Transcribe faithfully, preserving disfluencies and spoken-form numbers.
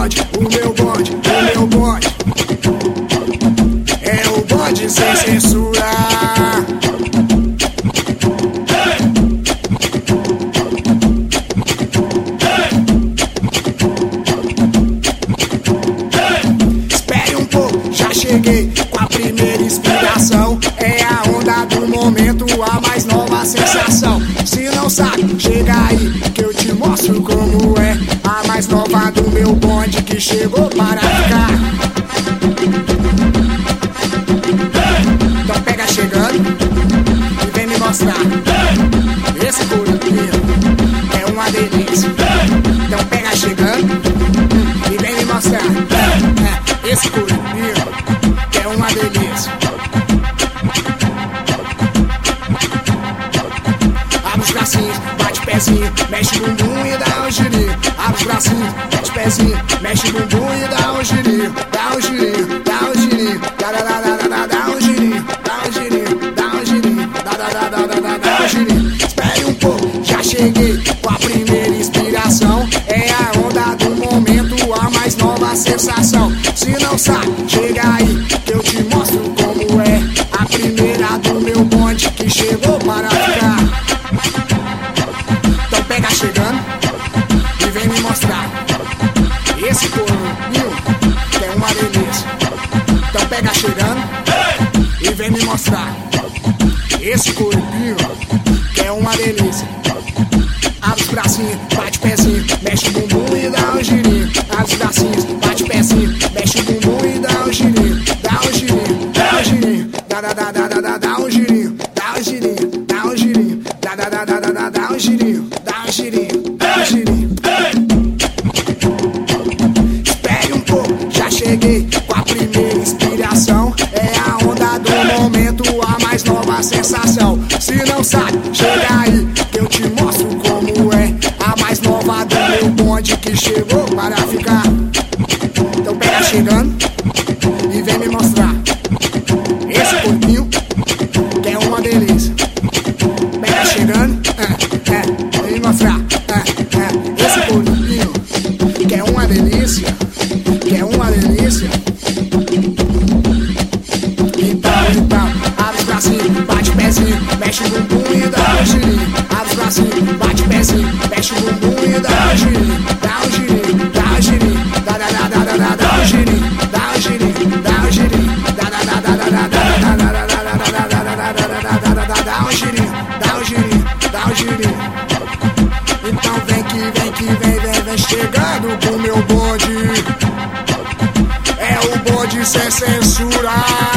bonde, o meu bonde, o meu bonde. É o bonde sem censura. Espere um pouco, já cheguei com a primeira inspiração. É a onda do momento, a mais nova sensação. Se não sabe, chega aí que eu te mostro como é. A mais nova do meu bonde que chegou para ficar. Então pega chegando e vem me mostrar. Esse corpinho é uma delícia. Então pega chegando e vem me mostrar. Esse corpinho é uma delícia. Abre os bracinhos, bate pezinho, mexe o bumbum e dá um girinho. Abre os bracinhos, bate pezinho, mexe o bumbum e dá um girinho. Dá um girinho, dá um girinho, dá dá dá dá dá dá um girinho, dá um girinho, dá um girinho, dá dá dá dá dá dá um girinho. Espere um pouco, já cheguei com a primeira inspiração. É a onda do momento, a mais nova sensação. Se não sabe, chega aí que eu te mostro como é. A primeira do meu bonde que chegou para ficar. Então pega chegando e vem me mostrar. Esse corpinho que é uma delícia. Então pega chegando e vem me mostrar. Esse corpinho que é uma delícia. Abre os bracinhos, bate pezinho, mexe o bumbum e dá um girinho. Abre os bracinhos, bate pezinho, mexe o bumbum e dá um girinho. Dá um girinho, dá um girinho, dá dá dá dá dá dá um girinho, dá um girinho, dá um girinho, dá dá dá dá dá dá um girinho, dá um girinho, dá um girinho. Espere um pouco, já cheguei com a primeira inspiração. É a onda do momento, a mais nova sensação. Se não sabe, chega aí que eu te mostro como é. A mais nova do meu bonde que chegou para ficar. Então pega chegando e vem me mostrar. Esse corpinho que é uma delícia. Pega chegando, é, é, vem me mostrar. É, é, esse corpinho que é uma delícia, que é uma delícia. Então, então, abre os bracinhos, bate pezinho, mexe o bumbum e dá um girinho. Abre os bracinhos, bate pezinho, mexe o bumbum e dá um girinho. Dá um girinho, dá um girinho, dá dá dá dá dá dá um girinho. Dá um girinho, dá um girinho, dá dá dá dá dá dá dá dá dá um girinho, dá um girinho, dá um girinho. Então vem que vem que vem, vem, vem chegando pro meu bonde. É o bonde sem censura.